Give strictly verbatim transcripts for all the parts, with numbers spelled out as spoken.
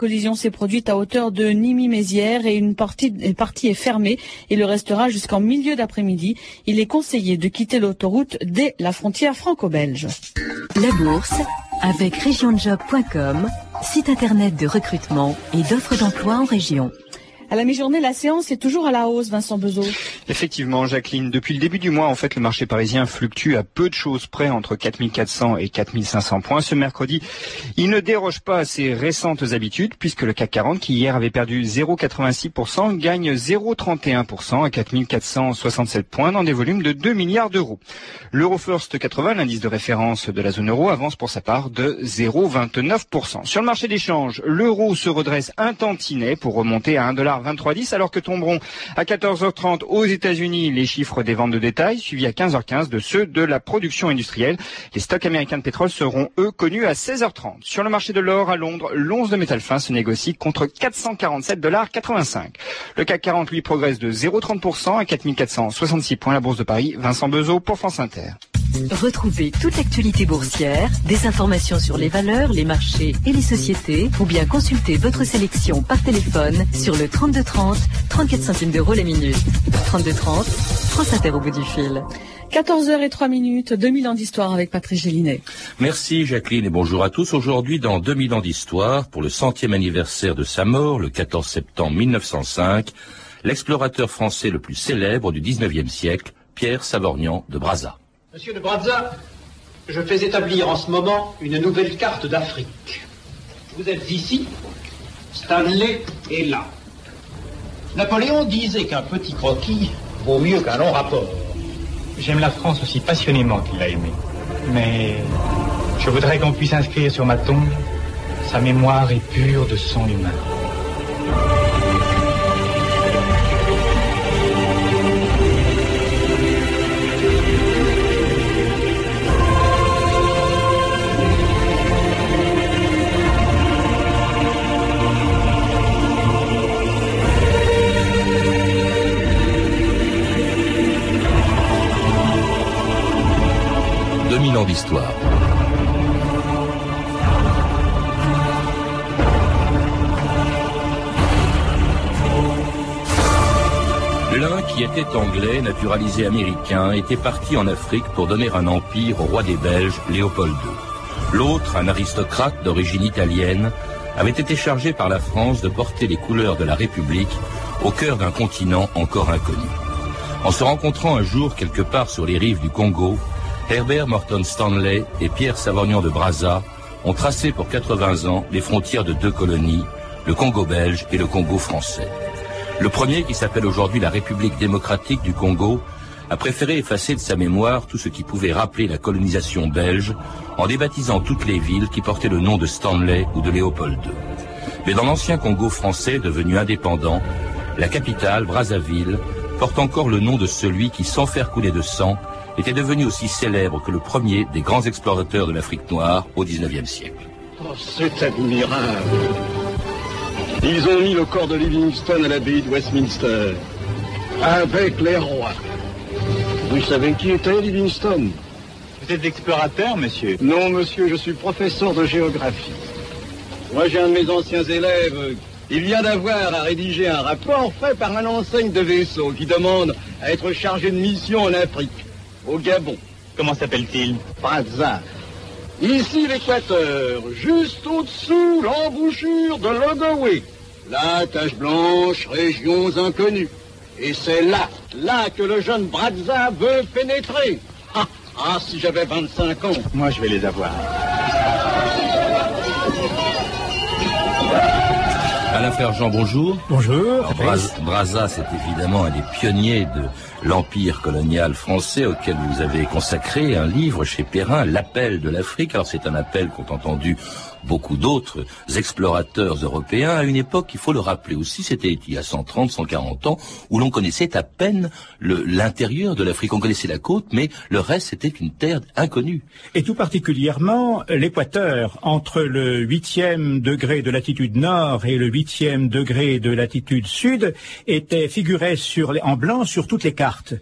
collision s'est produite à hauteur de Nimy-Mézières et une partie, une partie est fermée et le restera jusqu'en milieu d'après-midi. Il est conseillé de quitter l'autoroute dès la frontière franco-belge. La bourse avec regionjob point com, site internet de recrutement et d'offres d'emploi en région. À la mi-journée, la séance est toujours à la hausse, Vincent Bezeau. Effectivement, Jacqueline. Depuis le début du mois, en fait, le marché parisien fluctue à peu de choses près entre quatre mille quatre cents et quatre mille cinq cents points. Ce mercredi, il ne déroge pas à ses récentes habitudes puisque le C A C quarante, qui hier avait perdu zéro virgule quatre-vingt-six pour cent, gagne zéro virgule trente et un pour cent à quatre mille quatre cent soixante-sept points dans des volumes de deux milliards d'euros. L'Eurofirst quatre-vingts, l'indice de référence de la zone euro, avance pour sa part de zéro virgule vingt-neuf pour cent. Sur le marché des changes, l'euro se redresse un tantinet pour remonter à un dollar vingt-trois dix, alors que tomberont à quatorze heures trente aux États-Unis les chiffres des ventes de détail, suivis à quinze heures quinze de ceux de la production industrielle. Les stocks américains de pétrole seront, eux, connus à seize heures trente. Sur le marché de l'or, à Londres, l'once de métal fin se négocie contre quatre cent quarante-sept dollars quatre-vingt-cinq. Le C A C quarante, lui, progresse de zéro virgule trente pour cent à quatre mille quatre cent soixante-six points. La Bourse de Paris, Vincent Bezeau pour France Inter. Retrouvez toute l'actualité boursière, des informations sur les valeurs, les marchés et les sociétés, ou bien consultez votre sélection par téléphone sur le trente-deux trente, trente-quatre centimes d'euros la minute. trente-deux trente, France Inter au bout du fil. quatorze heures zéro trois minutes, deux mille ans d'histoire avec Patrice Gélinet. Merci Jacqueline et bonjour à tous. Aujourd'hui, dans deux mille ans d'histoire, pour le centième anniversaire de sa mort, le quatorze septembre mille neuf cent cinq, l'explorateur français le plus célèbre du dix-neuvième siècle, Pierre Savorgnan de Brazza. Monsieur de Brazza, je fais établir en ce moment une nouvelle carte d'Afrique. Vous êtes ici, Stanley est là. Napoléon disait qu'un petit croquis vaut mieux qu'un long rapport. J'aime la France aussi passionnément qu'il l'a aimée. Mais je voudrais qu'on puisse inscrire sur ma tombe sa mémoire est pure de sang humain. deux mille ans d'histoire. L'un, qui était anglais, naturalisé américain, était parti en Afrique pour donner un empire au roi des Belges, Léopold deux. L'autre, un aristocrate d'origine italienne, avait été chargé par la France de porter les couleurs de la République au cœur d'un continent encore inconnu. En se rencontrant un jour quelque part sur les rives du Congo, Herbert Morton Stanley et Pierre Savorgnan de Brazza ont tracé pour quatre-vingts ans les frontières de deux colonies, le Congo belge et le Congo français. Le premier, qui s'appelle aujourd'hui la République démocratique du Congo, a préféré effacer de sa mémoire tout ce qui pouvait rappeler la colonisation belge en débaptisant toutes les villes qui portaient le nom de Stanley ou de Léopold deux. Mais dans l'ancien Congo français devenu indépendant, la capitale, Brazzaville, porte encore le nom de celui qui, sans faire couler de sang, était devenu aussi célèbre que le premier des grands explorateurs de l'Afrique noire au dix-neuvième siècle. Oh, c'est admirable. Ils ont mis le corps de Livingstone à l'abbaye de Westminster, avec les rois. Vous savez qui était Livingstone? Vous êtes explorateur, monsieur? Non, monsieur, je suis professeur de géographie. Moi, j'ai un de mes anciens élèves. Il vient d'avoir à rédiger un rapport fait par un enseigne de vaisseau qui demande à être chargé de mission en Afrique. Au Gabon. Comment s'appelle-t-il? Brazza. Ici l'équateur, juste au-dessous l'embouchure de l'Ogooué. La tache blanche, régions inconnues. Et c'est là, là que le jeune Brazza veut pénétrer. Ah, ah, si j'avais vingt-cinq ans. Moi, je vais les avoir. Alain Ferjean, bonjour. Bonjour. Alors, Braz- Brazza, c'est évidemment un des pionniers de l'empire colonial français auquel vous avez consacré un livre chez Perrin, L'appel de l'Afrique. Alors c'est un appel qu'ont entendu beaucoup d'autres explorateurs européens à une époque, il faut le rappeler aussi, c'était il y a cent trente, cent quarante ans, où l'on connaissait à peine le, l'intérieur de l'Afrique. On connaissait la côte, mais le reste, c'était une terre inconnue. Et tout particulièrement l'équateur, entre le huitième degré de latitude nord et le huitième degré de latitude sud, était figurait sur les, en blanc sur toutes les cartes.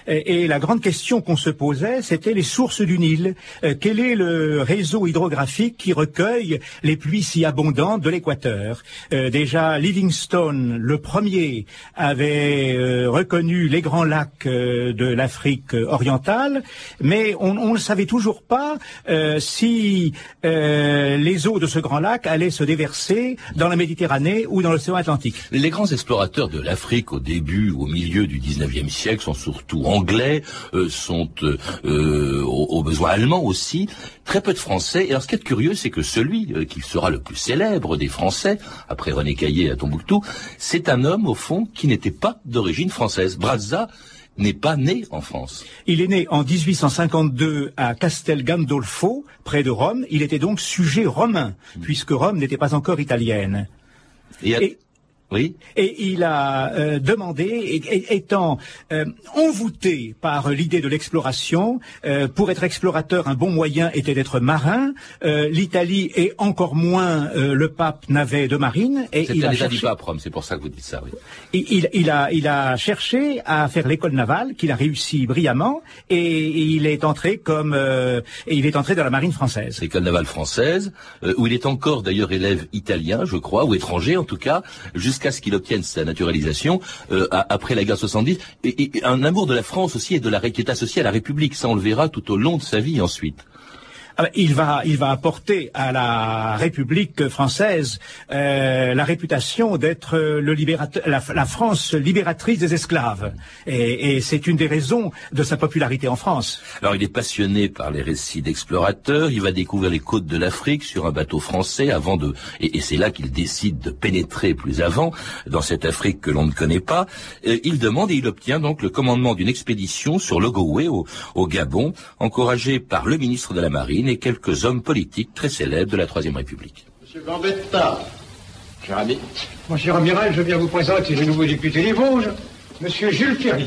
Et, et la grande question qu'on se posait, c'était les sources du Nil. Euh, quel est le réseau hydrographique qui recueille les pluies si abondantes de l'équateur? euh, Déjà, Livingstone, le premier, avait euh, reconnu les grands lacs euh, de l'Afrique orientale, mais on, on ne savait toujours pas euh, si euh, les eaux de ce grand lac allaient se déverser dans la Méditerranée ou dans l'océan Atlantique. Les grands explorateurs de l'Afrique au début ou au milieu du dix-neuvième siècle sont surtout anglais, euh, sont euh, euh, au, au besoin allemands aussi, très peu de Français. Et alors ce qui est curieux, c'est que celui euh, qui sera le plus célèbre des Français, après René Caillé à Tombouctou, c'est un homme au fond qui n'était pas d'origine française. Brazza n'est pas né en France. Il est né en dix-huit cent cinquante-deux à Castel Gandolfo, près de Rome. Il était donc sujet romain, mmh. puisque Rome n'était pas encore italienne. Et, à... Et... Oui. Et il a euh, demandé, et, et, étant euh, envoûté par l'idée de l'exploration, euh, pour être explorateur, un bon moyen était d'être marin. Euh, L'Italie et encore moins euh, le pape n'avait de marine. Et c'est il un a état cherché... du pape, Rome, c'est pour ça que vous dites ça. Oui. Il, il, il, a, il a cherché à faire l'école navale, qu'il a réussi brillamment, et, et il est entré comme, euh, et il est entré dans la marine française. L'école navale française, euh, où il est encore d'ailleurs élève italien, je crois, ou étranger en tout cas, jusqu'à ce qu'il obtienne sa naturalisation euh, après la guerre soixante-dix, et, et un amour de la France aussi et de la qui est associé à la République. Ça, on le verra tout au long de sa vie ensuite. Ah ben, il va, il va apporter à la République française euh, la réputation d'être le libérateur, la, la France libératrice des esclaves, et, et c'est une des raisons de sa popularité en France. Alors, il est passionné par les récits d'explorateurs. Il va découvrir les côtes de l'Afrique sur un bateau français avant de, et, et c'est là qu'il décide de pénétrer plus avant dans cette Afrique que l'on ne connaît pas. Euh, il demande et il obtient donc le commandement d'une expédition sur l'Ogooué au, au Gabon, encouragé par le ministre de la Marine et quelques hommes politiques très célèbres de la Troisième République. Monsieur Gambetta, cher ami. Mon cher amiral, je viens vous présenter le nouveau député des Vosges, Monsieur Jules Ferry.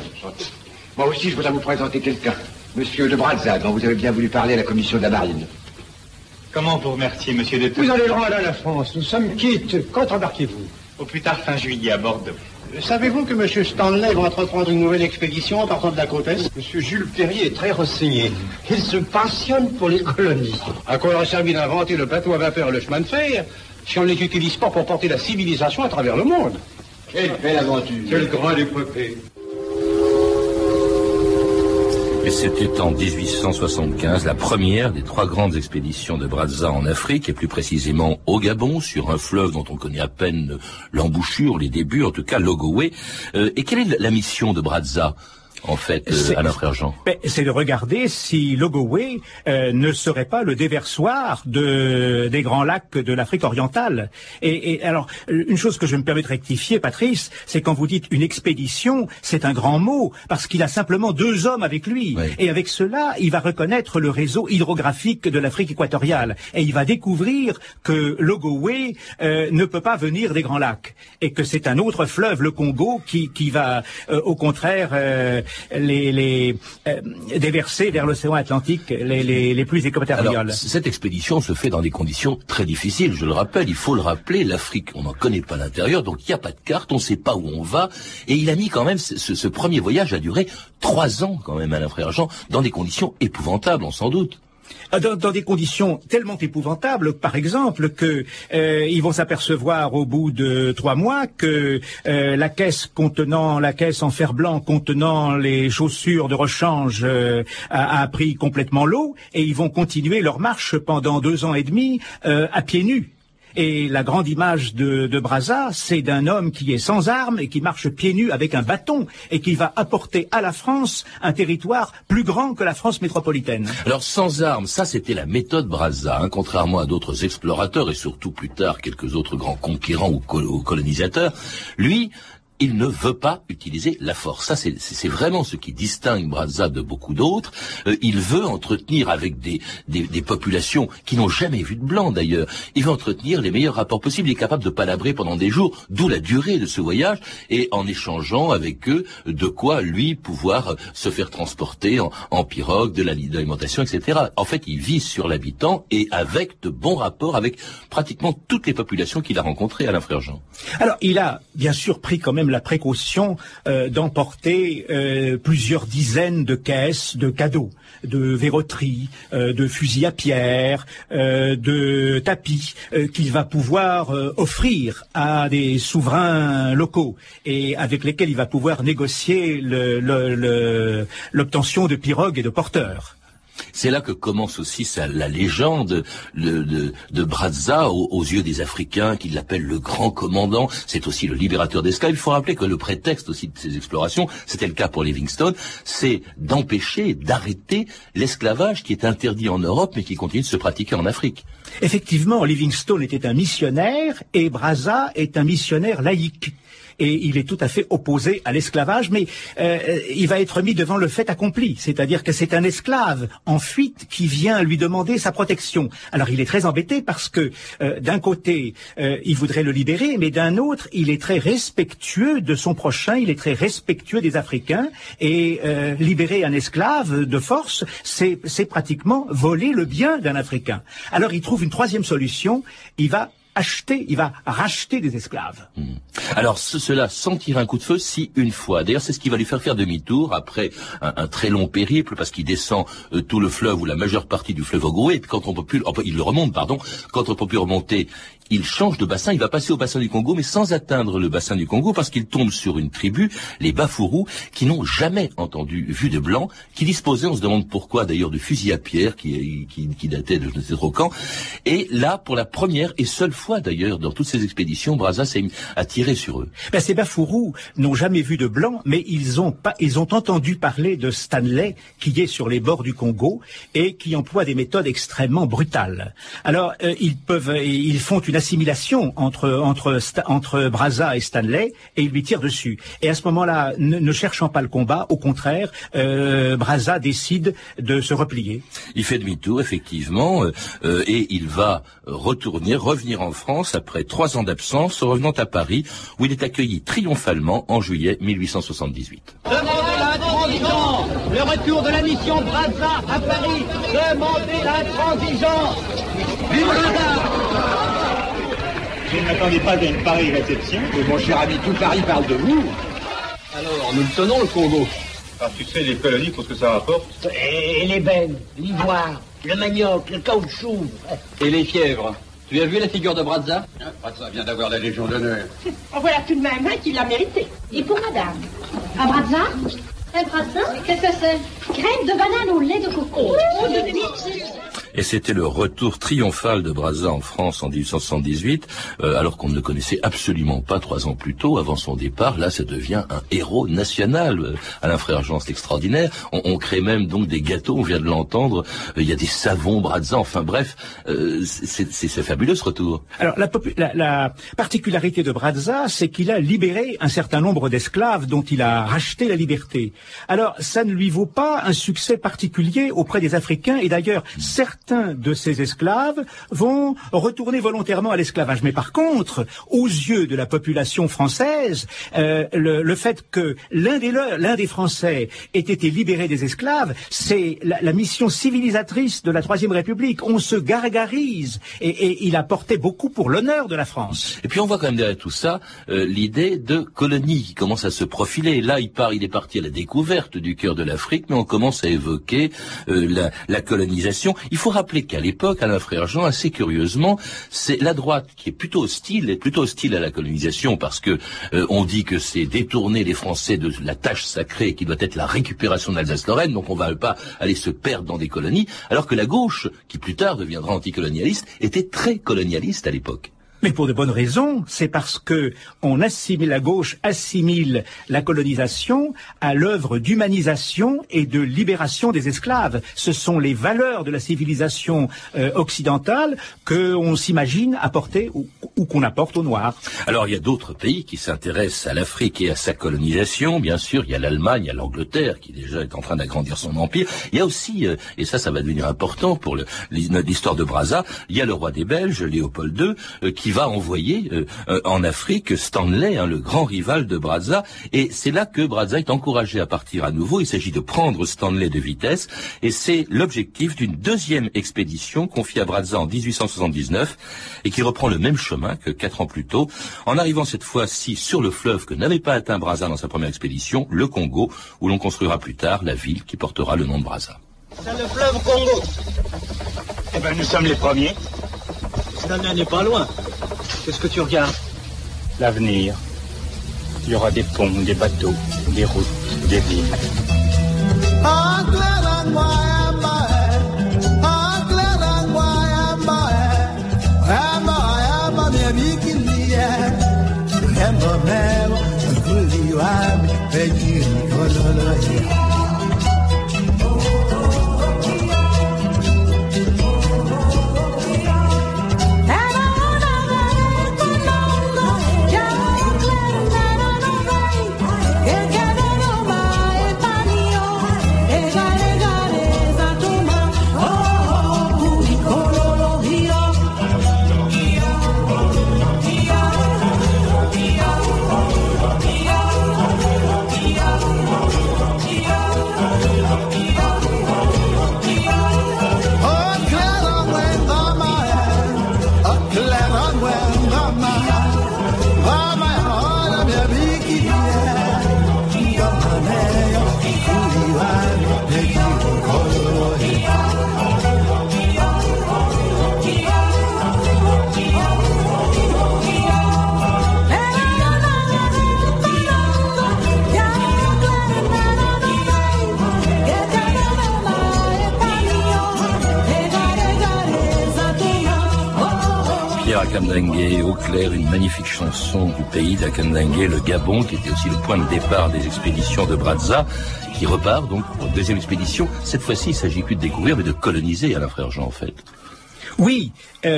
Moi aussi, je voudrais vous présenter quelqu'un, Monsieur de Brazza, dont vous avez bien voulu parler à la commission de la Marine. Comment vous remercier, Monsieur de... Vous allez loin à la France, nous sommes quittes. Quand embarquez-vous? Au plus tard fin juillet à Bordeaux. Savez-vous que M. Stanley va entreprendre une nouvelle expédition en partant de la côte est? M. Jules Ferry est très renseigné. Il se passionne pour les colonies. À quoi aurait servi d'inventer le bateau à vapeur et le chemin de fer si on ne les utilise pas pour porter la civilisation à travers le monde? Quelle belle aventure! Quelle grande épopée! Et c'était en dix-huit cent soixante-quinze la première des trois grandes expéditions de Brazza en Afrique, et plus précisément au Gabon, sur un fleuve dont on connaît à peine l'embouchure, les débuts, en tout cas l'Ogooué. Euh, et quelle est la mission de Brazza, en fait, euh, Alain Frère-Jean? C'est de regarder si l'Ogooué euh, ne serait pas le déversoir de, des grands lacs de l'Afrique orientale. Et, et alors, une chose que je me permets de rectifier, Patrice, c'est quand vous dites une expédition, c'est un grand mot, parce qu'il a simplement deux hommes avec lui. Oui. Et avec cela, il va reconnaître le réseau hydrographique de l'Afrique équatoriale. Et il va découvrir que l'Ogooué euh, ne peut pas venir des grands lacs. Et que c'est un autre fleuve, le Congo, qui, qui va, euh, au contraire... Euh, les, les euh, déverser vers l'océan Atlantique les, les, les pluies équatoriales. Alors, cette expédition se fait dans des conditions très difficiles, je le rappelle, il faut le rappeler, l'Afrique, on n'en connaît pas l'intérieur, donc il n'y a pas de carte, on ne sait pas où on va, et il a mis quand même, ce, ce premier voyage a duré trois ans quand même, Alain Frère-Jean, dans des conditions épouvantables, on s'en doute. Dans, dans des conditions tellement épouvantables, par exemple, que euh, ils vont s'apercevoir au bout de trois mois que euh, la caisse contenant la caisse en fer blanc contenant les chaussures de rechange euh, a, a pris complètement l'eau, et ils vont continuer leur marche pendant deux ans et demi euh, à pieds nus. Et la grande image de, de Brazza, c'est d'un homme qui est sans armes et qui marche pieds nus avec un bâton et qui va apporter à la France un territoire plus grand que la France métropolitaine. Alors sans armes, ça c'était la méthode Brazza, hein, contrairement à d'autres explorateurs et surtout plus tard quelques autres grands conquérants ou, col- ou colonisateurs. Lui, il ne veut pas utiliser la force. Ça, c'est, c'est vraiment ce qui distingue Brazza de beaucoup d'autres. Euh, il veut entretenir avec des, des, des populations qui n'ont jamais vu de blanc, d'ailleurs. Il veut entretenir les meilleurs rapports possibles. Il est capable de palabrer pendant des jours, d'où la durée de ce voyage, et en échangeant avec eux de quoi, lui, pouvoir se faire transporter en, en pirogue, de l'alimentation, et cetera. En fait, il vise sur l'habitant et avec de bons rapports avec pratiquement toutes les populations qu'il a rencontrées, Alain Frère-Jean. Alors, il a bien sûr pris quand même même la précaution euh, d'emporter euh, plusieurs dizaines de caisses de cadeaux, de verroteries, euh, de fusils à pierre, euh, de tapis euh, qu'il va pouvoir euh, offrir à des souverains locaux et avec lesquels il va pouvoir négocier le, le, le, l'obtention de pirogues et de porteurs. C'est là que commence aussi sa, la légende de, de, de Brazza aux, aux yeux des Africains, qui l'appellent le grand commandant. C'est aussi le libérateur d'esclaves. Il faut rappeler que le prétexte aussi de ces explorations, c'était le cas pour Livingstone, c'est d'empêcher, d'arrêter l'esclavage qui est interdit en Europe mais qui continue de se pratiquer en Afrique. Effectivement, Livingstone était un missionnaire et Brazza est un missionnaire laïque. Et il est tout à fait opposé à l'esclavage, mais euh, il va être mis devant le fait accompli, c'est-à-dire que c'est un esclave en fuite qui vient lui demander sa protection. Alors il est très embêté parce que euh, d'un côté, euh, il voudrait le libérer, mais d'un autre, il est très respectueux de son prochain, il est très respectueux des Africains, et euh, libérer un esclave de force, c'est, c'est pratiquement voler le bien d'un Africain. Alors il trouve une troisième solution, il va acheter, il va racheter des esclaves. Mmh. Alors ce, cela sans tirer un coup de feu, si une fois. D'ailleurs, c'est ce qui va lui faire faire demi-tour après un, un très long périple, parce qu'il descend euh, tout le fleuve ou la majeure partie du fleuve Ogooué, et puis quand on peut plus, enfin, il le remonte, pardon, quand on peut plus remonter, il change de bassin, il va passer au bassin du Congo, mais sans atteindre le bassin du Congo, parce qu'il tombe sur une tribu, les Bafourous, qui n'ont jamais entendu vu de blanc, qui disposaient, on se demande pourquoi d'ailleurs, de fusils à pierre, qui, qui, qui dataient de je ne sais trop quand. Et là, pour la première et seule fois d'ailleurs, dans toutes ces expéditions, Brazza s'est attiré sur eux. Ben, ces Bafourous n'ont jamais vu de blanc, mais ils ont, pas, ils ont entendu parler de Stanley, qui est sur les bords du Congo, et qui emploie des méthodes extrêmement brutales. Alors, euh, ils peuvent, ils font une assimilation entre, entre, entre Brazza et Stanley, et ils lui tirent dessus. Et à ce moment-là, ne, ne cherchant pas le combat, au contraire, euh, Brazza décide de se replier. Il fait demi-tour, effectivement, euh, et il va retourner, revenir en France après trois ans d'absence, revenant à Paris, où il est accueilli triomphalement en juillet mille huit cent soixante-dix-huit. Demandez l'intransigeance, le retour de la mission Brazza à Paris, demandez l'intransigeance. Vive Brazza! Je ne m'attendais pas à une pareille réception. Mais mon cher ami, tout Paris parle de vous. Alors, nous le tenons, le Congo. Ah, tu sais, les colonies, pour ce que ça rapporte. Et l'ébène, l'ivoire, le manioc, le caoutchouc. Et les fièvres. Tu as vu la figure de Brazza? Brazza vient d'avoir la Légion d'honneur. En voilà tout de même un qui l'a mérité. Et pour madame? Un Brazza? Un Brazza? Qu'est-ce que c'est? Crème de banane au lait de coco. Oh, Et c'était le retour triomphal de Brazza en France en mille huit cent soixante-dix-huit, euh, alors qu'on ne le connaissait absolument pas trois ans plus tôt, avant son départ. Là, ça devient un héros national. Euh, Alain Frère-Jean, c'est extraordinaire. On, on crée même donc des gâteaux, on vient de l'entendre. Il euh, y a des savons Brazza, enfin bref, euh, c'est, c'est, c'est fabuleux ce retour. Alors, la, la, la particularité de Brazza, c'est qu'il a libéré un certain nombre d'esclaves dont il a racheté la liberté. Alors, ça ne lui vaut pas un succès particulier auprès des Africains, et d'ailleurs, certains Certains de ces esclaves vont retourner volontairement à l'esclavage. Mais par contre, aux yeux de la population française, euh, le, le fait que l'un des, l'un des Français ait été libéré des esclaves, c'est la, la mission civilisatrice de la Troisième République. On se gargarise, et, et il apportait beaucoup pour l'honneur de la France. Et puis on voit quand même derrière tout ça euh, l'idée de colonie qui commence à se profiler. Là, il part, il est parti à la découverte du cœur de l'Afrique, mais on commence à évoquer euh, la, la colonisation. Il faut rappeler qu'à l'époque, Alain Frère-Jean, assez curieusement, c'est la droite qui est plutôt hostile, est plutôt hostile à la colonisation, parce que euh, on dit que c'est détourner les Français de la tâche sacrée qui doit être la récupération de l'Alsace-Lorraine, donc on va pas aller se perdre dans des colonies, alors que la gauche, qui plus tard deviendra anticolonialiste, était très colonialiste à l'époque. Mais pour de bonnes raisons, c'est parce que on assimile, la gauche assimile la colonisation à l'œuvre d'humanisation et de libération des esclaves. Ce sont les valeurs de la civilisation euh, occidentale qu'on s'imagine apporter ou, ou qu'on apporte aux Noirs. Alors il y a d'autres pays qui s'intéressent à l'Afrique et à sa colonisation, bien sûr. Il y a l'Allemagne, il y a l'Angleterre qui déjà est en train d'agrandir son empire. Il y a aussi, euh, et ça, ça va devenir important pour le, l'histoire de Brazza, il y a le roi des Belges, Léopold deux, euh, qui qui va envoyer euh, euh, en Afrique Stanley, hein, le grand rival de Brazza, et c'est là que Brazza est encouragé à partir à nouveau. Il s'agit de prendre Stanley de vitesse, et c'est l'objectif d'une deuxième expédition confiée à Brazza en dix-huit cent soixante-dix-neuf, et qui reprend le même chemin que quatre ans plus tôt, en arrivant cette fois-ci sur le fleuve que n'avait pas atteint Brazza dans sa première expédition, le Congo, où l'on construira plus tard la ville qui portera le nom de Brazza. C'est le fleuve Congo. Eh ben, nous sommes les premiers. Stanley n'est pas loin. Qu'est-ce que tu regardes? L'avenir. Il y aura des ponts, des bateaux, des routes, des villes. Akandangué, au clair, une magnifique chanson du pays d'Akandangué, le Gabon, qui était aussi le point de départ des expéditions de Brazza, qui repart donc pour une deuxième expédition. Cette fois-ci, il ne s'agit plus de découvrir, mais de coloniser, Alain Frère-Jean, en fait. Oui,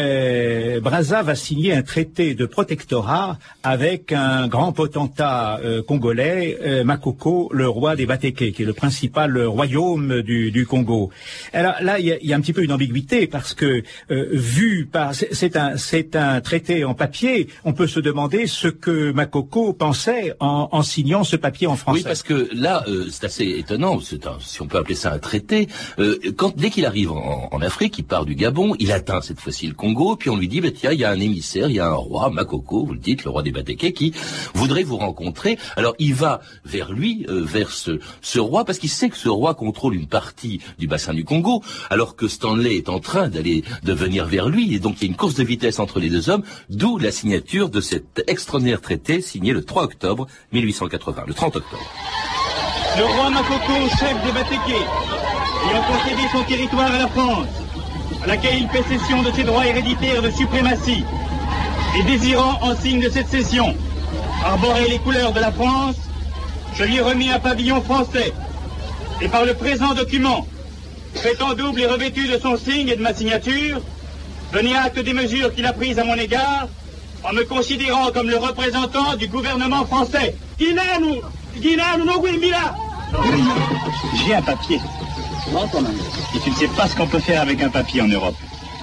euh, Brazza va signer un traité de protectorat avec un grand potentat euh, congolais, euh, Makoko, le roi des Batéké, qui est le principal royaume du, du Congo. Alors là, il y a, y a un petit peu une ambiguïté parce que euh, vu par c'est, c'est un c'est un traité en papier, on peut se demander ce que Makoko pensait en, en signant ce papier en français. Oui, parce que là, euh, c'est assez étonnant. C'est un, si on peut appeler ça un traité. Euh, quand dès qu'il arrive en, en Afrique, il part du Gabon, il atteint cette fois-ci le Congo, puis on lui dit, bah, tiens, il y a un émissaire, il y a un roi, Makoko, vous le dites, le roi des Batéké, qui voudrait vous rencontrer. Alors il va vers lui, euh, vers ce, ce roi, parce qu'il sait que ce roi contrôle une partie du bassin du Congo, alors que Stanley est en train d'aller, de venir vers lui, et donc il y a une course de vitesse entre les deux hommes, d'où la signature de cet extraordinaire traité signé le trois octobre mille huit cent quatre-vingts, le trente octobre. Le roi Makoko, chef des Batéké, ayant concédé son territoire à la France, à laquelle il fait cession de ses droits héréditaires de suprématie, et désirant, en signe de cette cession, arborer les couleurs de la France, je lui ai remis un pavillon français, et par le présent document, fait en double et revêtu de son signe et de ma signature, donner acte des mesures qu'il a prises à mon égard, en me considérant comme le représentant du gouvernement français. Guinée-nous, Guinée-nous, non, oui, Mila. J'ai un papier. Et tu ne sais pas ce qu'on peut faire avec un papier en Europe.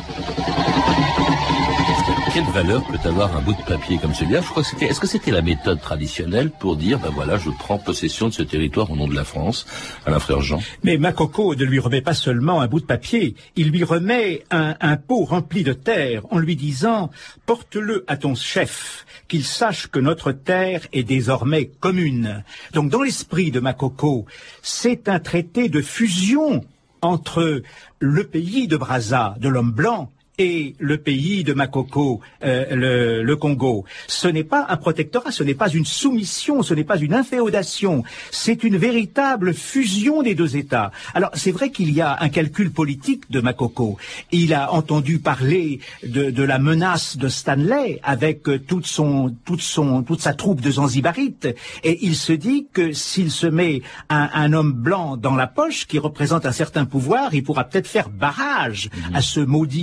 Quelle valeur peut avoir un bout de papier comme celui-là? Je crois que c'était, est-ce que c'était la méthode traditionnelle pour dire, ben voilà, je prends possession de ce territoire au nom de la France, Alain Frère-Jean? Mais Makoko ne lui remet pas seulement un bout de papier, il lui remet un, un pot rempli de terre en lui disant, porte-le à ton chef, qu'il sache que notre terre est désormais commune. Donc dans l'esprit de Makoko, c'est un traité de fusion entre le pays de Brazza, de l'homme blanc, et le pays de Makoko, euh, le, le Congo. Ce n'est pas un protectorat, ce n'est pas une soumission, ce n'est pas une inféodation, c'est une véritable fusion des deux États. Alors c'est vrai qu'il y a un calcul politique de Makoko. Il a entendu parler de, de la menace de Stanley avec euh, toute son, toute son, toute sa troupe de Zanzibarites, et il se dit que s'il se met un, un homme blanc dans la poche qui représente un certain pouvoir, il pourra peut-être faire barrage mmh. à ce maudit Stanley.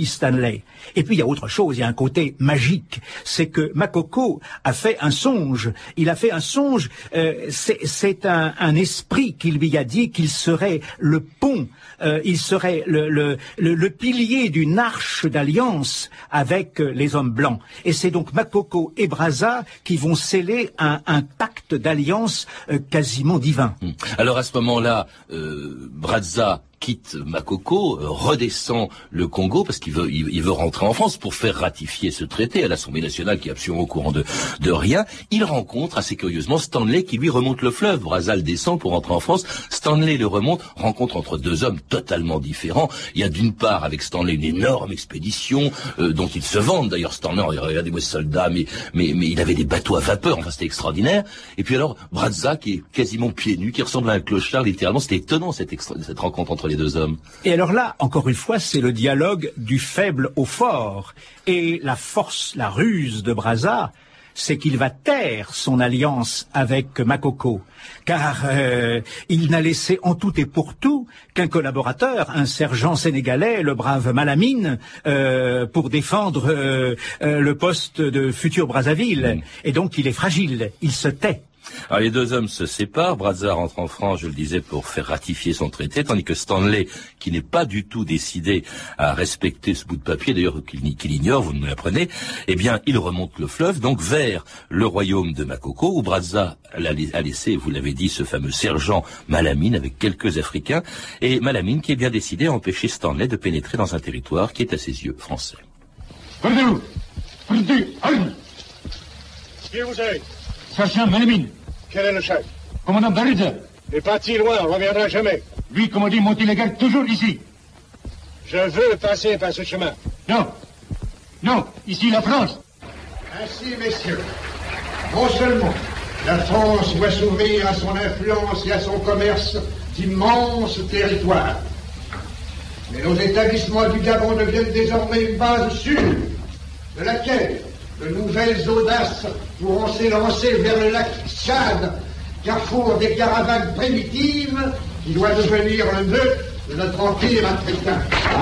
Stanley. Et puis il y a autre chose, il y a un côté magique, c'est que Makoko a fait un songe. Il a fait un songe, euh, c'est, c'est un, un esprit qui lui a dit qu'il serait le pont, euh, il serait le, le, le, le pilier d'une arche d'alliance avec les hommes blancs. Et c'est donc Makoko et Brazza qui vont sceller un, un pacte d'alliance euh, quasiment divin. Alors à ce moment-là, euh, Brazza quitte Makoko, euh, redescend le Congo parce qu'il veut, il, il veut rentrer en France pour faire ratifier ce traité à l'Assemblée nationale qui est absolument au courant de, de rien. Il rencontre assez curieusement Stanley qui lui remonte le fleuve. Brazza le descend pour rentrer en France. Stanley le remonte, rencontre entre deux hommes totalement différents. Il y a d'une part avec Stanley une énorme expédition euh, dont il se vante. D'ailleurs Stanley, regardez-moi ce soldat, mais, mais, mais il avait des bateaux à vapeur, enfin c'était extraordinaire. Et puis alors Brazza qui est quasiment pieds nus, qui ressemble à un clochard littéralement. C'était étonnant cette, extra- cette rencontre entre les deux hommes. Et alors là, encore une fois, c'est le dialogue du faible au fort. Et la force, la ruse de Brazza, c'est qu'il va taire son alliance avec Makoko. Car euh, il n'a laissé en tout et pour tout qu'un collaborateur, un sergent sénégalais, le brave Malamine, euh, pour défendre euh, euh, le poste de futur Brazzaville. Mmh. Et donc il est fragile, il se tait. Alors les deux hommes se séparent, Brazza rentre en France, je le disais, pour faire ratifier son traité, tandis que Stanley, qui n'est pas du tout décidé à respecter ce bout de papier, d'ailleurs qu'il, qu'il ignore, vous nous l'apprenez, eh bien il remonte le fleuve, donc vers le royaume de Makoko, où Brazza a laissé, vous l'avez dit, ce fameux sergent Malamine avec quelques Africains, et Malamine qui est bien décidé à empêcher Stanley de pénétrer dans un territoire qui est à ses yeux français. Prenez-vous. Prenez-vous. Qui vous savez? Sergent Malamine. Quel est le chef? Commandant Brazza. N'est pas si loin, on ne reviendra jamais. Lui, comme on dit, monte illégal toujours ici. Je veux passer par ce chemin. Non. Non, ici la France. Ainsi, messieurs, non seulement la France doit s'ouvrir à son influence et à son commerce d'immenses territoires, mais nos établissements du Gabon deviennent désormais une base sûre de laquelle de nouvelles audaces pourront s'élancer vers le lac Tchad, carrefour des caravanes primitives qui doit devenir le nœud de notre empire africain.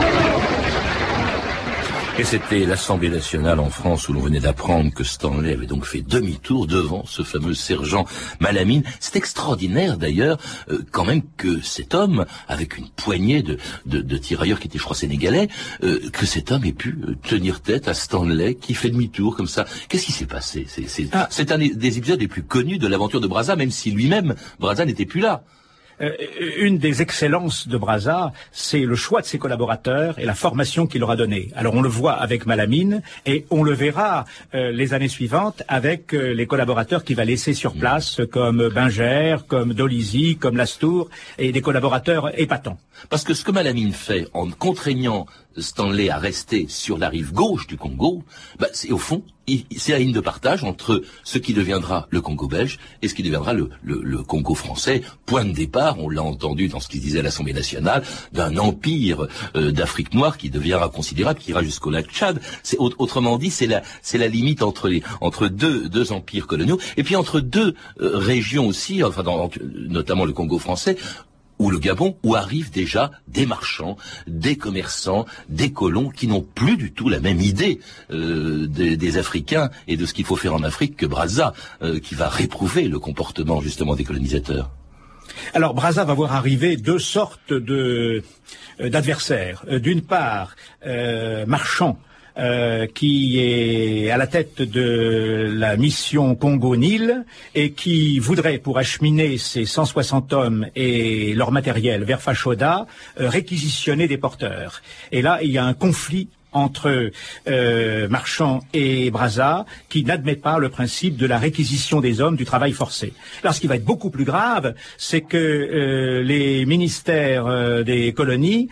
Et c'était l'Assemblée nationale en France où l'on venait d'apprendre que Stanley avait donc fait demi-tour devant ce fameux sergent Malamine. C'est extraordinaire d'ailleurs, euh, quand même que cet homme, avec une poignée de, de, de tirailleurs qui étaient, je crois, sénégalais, euh, que cet homme ait pu tenir tête à Stanley qui fait demi-tour comme ça. Qu'est-ce qui s'est passé? C'est, c'est, ah. c'est un des épisodes les plus connus de l'aventure de Brazza, même si lui-même, Brazza n'était plus là. Euh, une des excellences de Brazza, c'est le choix de ses collaborateurs et la formation qu'il leur a donnée. Alors on le voit avec Malamine et on le verra euh, les années suivantes avec euh, les collaborateurs qu'il va laisser sur place, mmh. comme Binger, comme Dolizy, comme Lastour, et des collaborateurs épatants. Parce que ce que Malamine fait en contraignant Stanley à rester sur la rive gauche du Congo, bah, c'est au fond, il, c'est la ligne de partage entre ce qui deviendra le Congo belge et ce qui deviendra le, le, le Congo français. Point de départ, on l'a entendu dans ce qu'il disait à l'Assemblée nationale, d'un empire euh, d'Afrique noire qui deviendra considérable, qui ira jusqu'au lac Tchad. C'est, autrement dit, c'est la, c'est la limite entre les, entre deux, deux empires coloniaux et puis entre deux euh, régions aussi, enfin, dans, notamment le Congo français, ou le Gabon, où arrivent déjà des marchands, des commerçants, des colons qui n'ont plus du tout la même idée euh, des, des Africains et de ce qu'il faut faire en Afrique que Brazza, euh, qui va réprouver le comportement justement des colonisateurs. Alors Brazza va voir arriver deux sortes de euh, d'adversaires. Euh, d'une part, euh, marchands, Euh, qui est à la tête de la mission Congo-Nil et qui voudrait, pour acheminer ses cent soixante hommes et leur matériel vers Fashoda, euh, réquisitionner des porteurs. Et là, il y a un conflit entre euh, Marchand et Brazza, qui n'admet pas le principe de la réquisition des hommes, du travail forcé. Alors, ce qui va être beaucoup plus grave, c'est que euh, les ministères euh, des colonies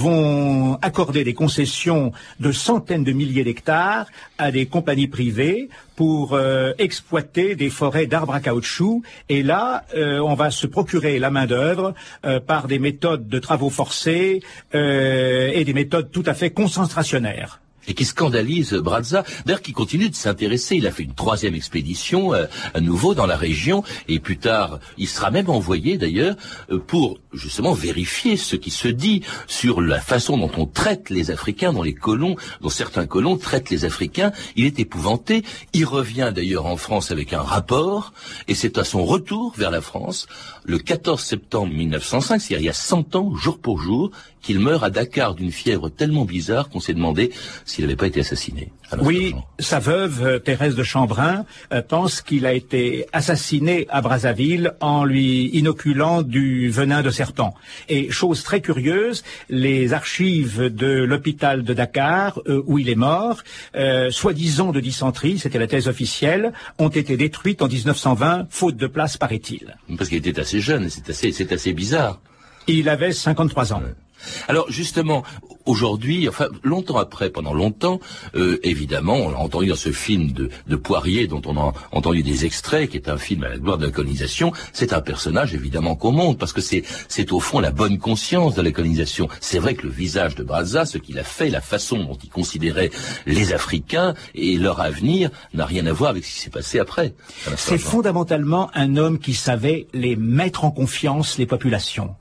vont accorder des concessions de centaines de milliers d'hectares à des compagnies privées pour euh, exploiter des forêts d'arbres à caoutchouc. Et là, euh, on va se procurer la main-d'œuvre euh, par des méthodes de travaux forcés euh, et des méthodes tout à fait concentrationnaires. et qui scandalise Brazza, d'ailleurs qui continue de s'intéresser. Il a fait une troisième expédition euh, à nouveau dans la région, et plus tard, il sera même envoyé d'ailleurs euh, pour justement vérifier ce qui se dit sur la façon dont on traite les Africains, dont les colons, dont certains colons traitent les Africains. Il est épouvanté. Il revient d'ailleurs en France avec un rapport, et c'est à son retour vers la France, le quatorze septembre mille neuf cent cinq, c'est-à-dire il y a cent ans, jour pour jour, qu'il meurt à Dakar d'une fièvre tellement bizarre qu'on s'est demandé s'il n'avait pas été assassiné. Oui, sa veuve, euh, Thérèse de Chambrin, euh, pense qu'il a été assassiné à Brazzaville en lui inoculant du venin de serpent. Et chose très curieuse, les archives de l'hôpital de Dakar, euh, où il est mort, euh, soi-disant de dysenterie, c'était la thèse officielle, ont été détruites en dix-neuf cent vingt, faute de place, paraît-il. Parce qu'il était assez jeune, c'est assez, c'est assez bizarre. Il avait cinquante-trois ans. Ouais. Alors justement, aujourd'hui, enfin longtemps après, pendant longtemps, euh, évidemment, on l'a entendu dans ce film de, de Poirier dont on a entendu des extraits, qui est un film à la gloire de la colonisation. C'est un personnage évidemment qu'on montre parce que c'est c'est au fond la bonne conscience de la colonisation. C'est vrai que le visage de Brazza, ce qu'il a fait, la façon dont il considérait les Africains et leur avenir n'a rien à voir avec ce qui s'est passé après. C'est fondamentalement un homme qui savait les mettre en confiance, les populations.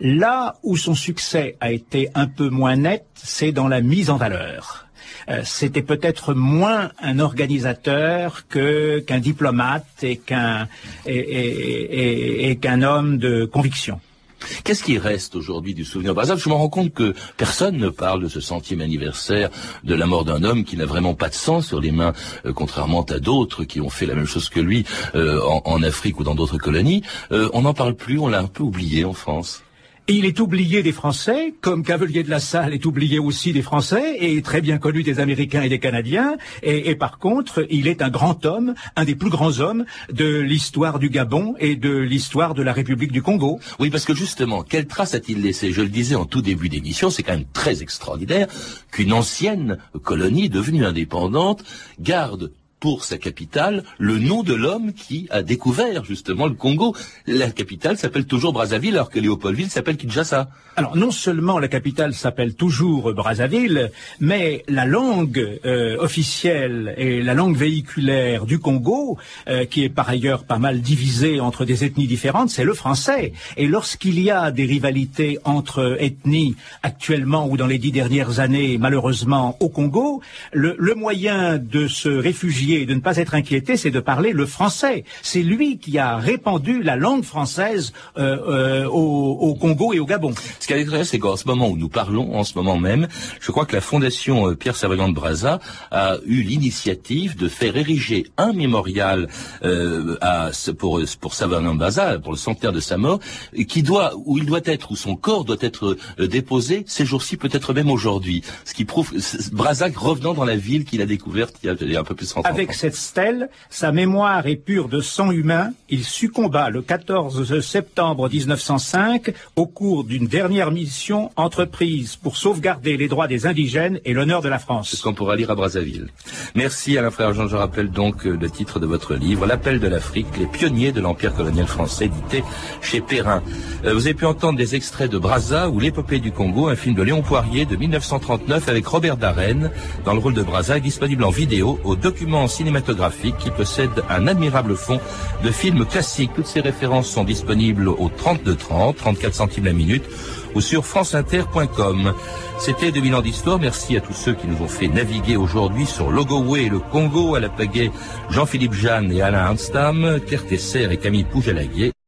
Là où son succès a été un peu moins net, c'est dans la mise en valeur. Euh, c'était peut-être moins un organisateur que qu'un diplomate et qu'un et, et, et, et qu'un homme de conviction. Qu'est-ce qui reste aujourd'hui du souvenir de Brazza? Je me rends compte que personne ne parle de ce centième anniversaire de la mort d'un homme qui n'a vraiment pas de sang sur les mains, euh, contrairement à d'autres qui ont fait la même chose que lui euh, en, en Afrique ou dans d'autres colonies. Euh, on n'en parle plus, on l'a un peu oublié en France. Et il est oublié des Français, comme Cavelier de la Salle est oublié aussi des Français, et très bien connu des Américains et des Canadiens. Et, et par contre, il est un grand homme, un des plus grands hommes de l'histoire du Gabon et de l'histoire de la République du Congo. Oui, parce que justement, quelle trace a-t-il laissé? Je le disais en tout début d'émission, c'est quand même très extraordinaire qu'une ancienne colonie devenue indépendante garde pour sa capitale le nom de l'homme qui a découvert justement le Congo. La capitale s'appelle toujours Brazzaville alors que Léopoldville s'appelle Kinshasa. Alors non seulement la capitale s'appelle toujours Brazzaville, mais la langue euh, officielle et la langue véhiculaire du Congo, euh, qui est par ailleurs pas mal divisée entre des ethnies différentes, c'est le français. Et lorsqu'il y a des rivalités entre ethnies actuellement ou dans les dix dernières années, malheureusement au Congo, le, le moyen de se réfugier et de ne pas être inquiété, c'est de parler le français. C'est lui qui a répandu la langue française euh, euh, au, au Congo et au Gabon. Ce qui est intéressant, c'est qu'en ce moment où nous parlons, en ce moment même, je crois que la Fondation Pierre Savaillon de Brazza a eu l'initiative de faire ériger un mémorial euh, à, pour, pour Savaillon de Brazza, pour le centenaire de sa mort, qui doit, où il doit être, où son corps doit être euh, déposé ces jours-ci, peut-être même aujourd'hui. Ce qui prouve Brazza revenant dans la ville qu'il a découverte il y a, il y a un peu plus de cent ans. Avec cette stèle, sa mémoire est pure de sang humain. Il succomba le quatorze septembre mille neuf cent cinq au cours d'une dernière mission entreprise pour sauvegarder les droits des indigènes et l'honneur de la France. C'est ce qu'on pourra lire à Brazzaville. Merci Alain Frère-Jean. Je rappelle donc le titre de votre livre, L'appel de l'Afrique, les pionniers de l'Empire colonial français, édité chez Perrin. Vous avez pu entendre des extraits de Brazza ou l'épopée du Congo, un film de Léon Poirier de mille neuf cent trente-neuf avec Robert Darren dans le rôle de Brazza, disponible en vidéo au document cinématographique qui possède un admirable fond de films classiques. Toutes ces références sont disponibles au trente-deux trente, trente-quatre centimes la minute ou sur franceinter point com. C'était deux mille ans d'histoire. Merci à tous ceux qui nous ont fait naviguer aujourd'hui sur l'Ogooué et le Congo, à la pagaie Jean-Philippe Jeanne et Alain Hanstam, Claire Tesser et Camille Poujalaguier.